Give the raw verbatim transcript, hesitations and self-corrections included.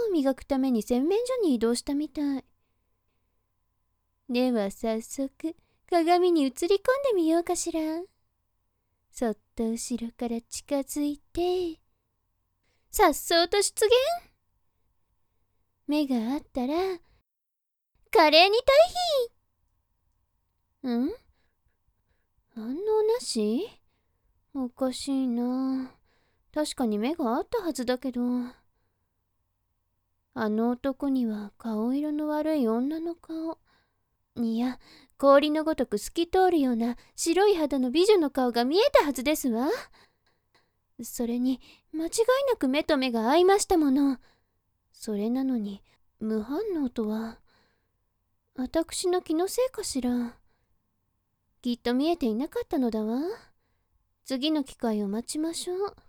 を磨くために洗面所に移動したみたい。では早速鏡に映り込んでみようかしら。そっと後ろから近づいて、さっそうと出現。目があったら華麗に退避。ん？反応なし？おかしいな。確かに目があったはずだけど。あの男には顔色の悪い女の顔。いや、氷のごとく透き通るような白い肌の美女の顔が見えたはずですわ。それに間違いなく目と目が合いましたもの。それなのに無反応とは、私の気のせいかしら。きっと見えていなかったのだわ。次の機会を待ちましょう。